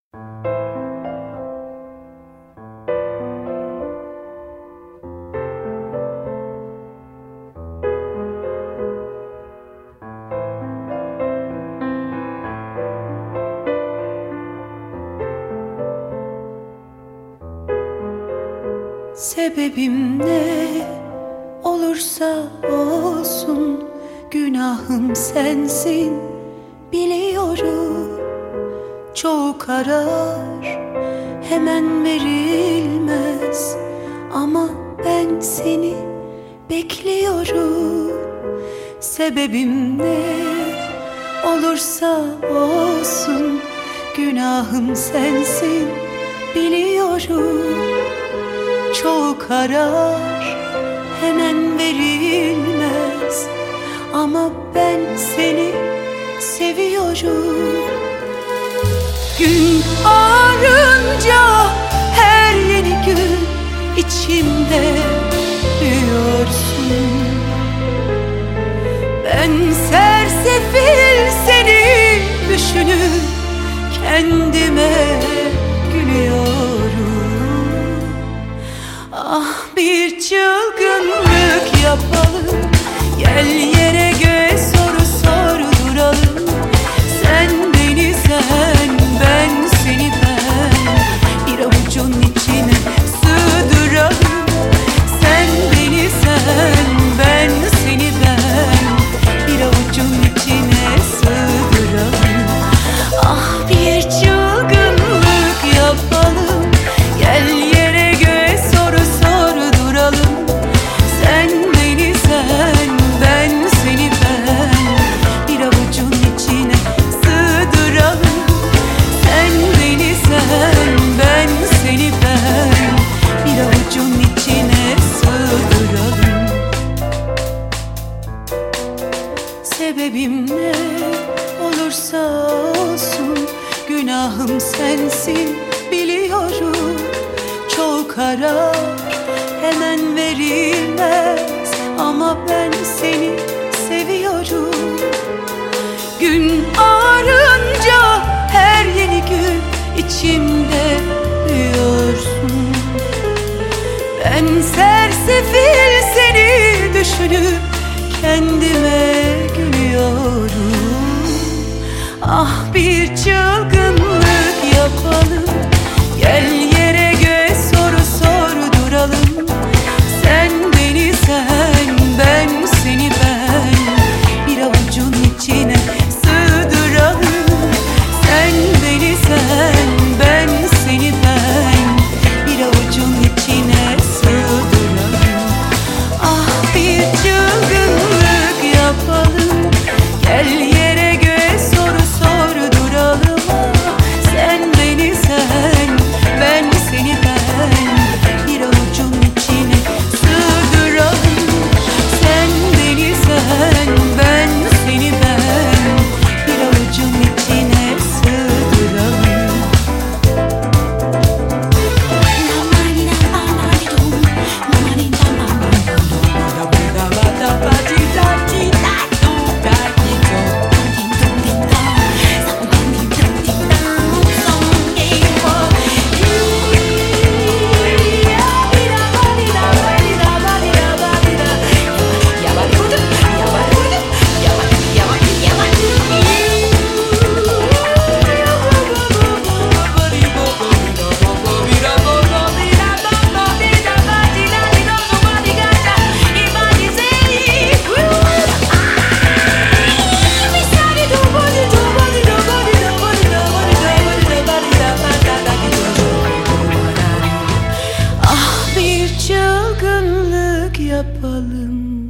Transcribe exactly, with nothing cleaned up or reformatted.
Sebebim ne olursa olsun, günahım sensin biliyorum. Çoğu karar hemen verilmez, ama ben seni bekliyorum. Sebebim ne olursa olsun, günahım sensin biliyorum. Çoğu karar hemen verilmez, ama ben seni seviyorum. Gün ağarınca her yeni gün içimde büyüyorsun. Ben sersefil seni düşünüp kendime gülüyorum. Ah, bir çılgınlık yapalım, gel yere göğe soru sorduralım. Sen beni sen, ben seni ben, bir avucun içine sığdıralım. Sen beni sen, ben seni ben, bir avucun içine sığdıralım. Ah, bir çılgınlık yapalım, gel yere göğe soru sorduralım. Sen beni sen, ben seni ben, bir avucun içine sığdıralım. Sen beni sen, ben seni ben, bir avucun içine sığdıralım. Sebebim ne olursa olsun, günahım sensin biliyorum. Çoğu karar hemen verilmez, ama ben seni seviyorum. Gün ağarınca her yeni gün içimde büyüyorsun. Ben sersefil seni düşünüp kendime gülüyorum. Ah, bir çılgınlık yapalım, gel yere göğe soru sorduralım. Sen beni sen, ben seni ben, bir avucun içine sığdıralım. Sen beni sen, ben seni ben, bir avucun içine sığdıralım. Ah, bir çılgınlık yapalım, gel yere göğe soru sorduralım. Sen beni sen, ben seni ben, bir avucun içine sığdıralım. Sen beni sen, ben seni ben, bir avucun içine sığdıralım. Çılgınlık yapalım.